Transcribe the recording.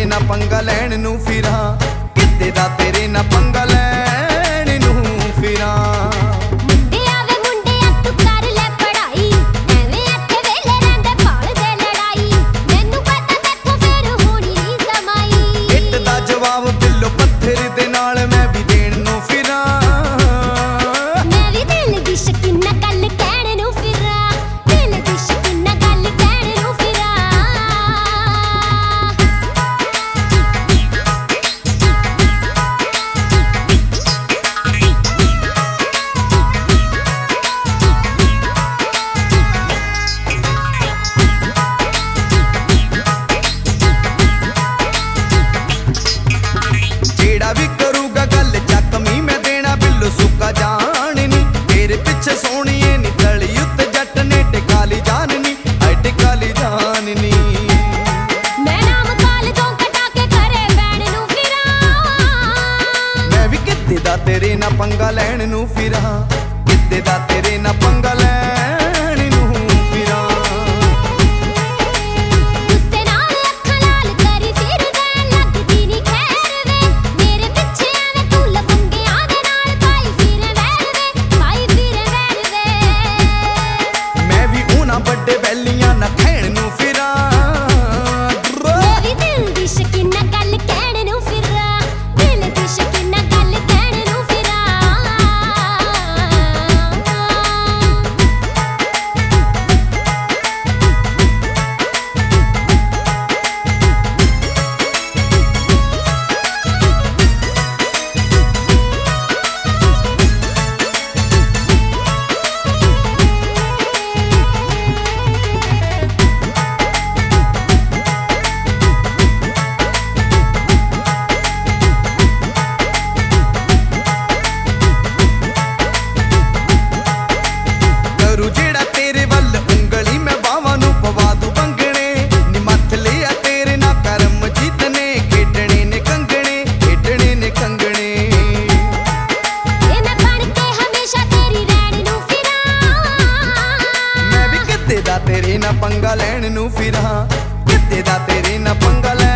ना पंगा लैण नू फिरां, किते दा तेरे ना पंगा लैण नू फिरां। तेरे ना पंगा लैण नू फिरां, किते दा तेरे ना पंगा लैण नू फिरां। गुस्से नाल अखां लाल करी फिरदा लगदी नी खैर वे, मेरे पिछे आवे तू लफंगियां दे नाल पाई फिरे वैर वे। मैं भी उन्हां बड़े बैलियां ना खैण नू फिरां, मैं भी दिल दी शकीना गल कहण नू फिरां, दिल दी शकीना गल तेरे ना पंगा लैण नू फिरां, किते दा तेरे ना पंगा लैण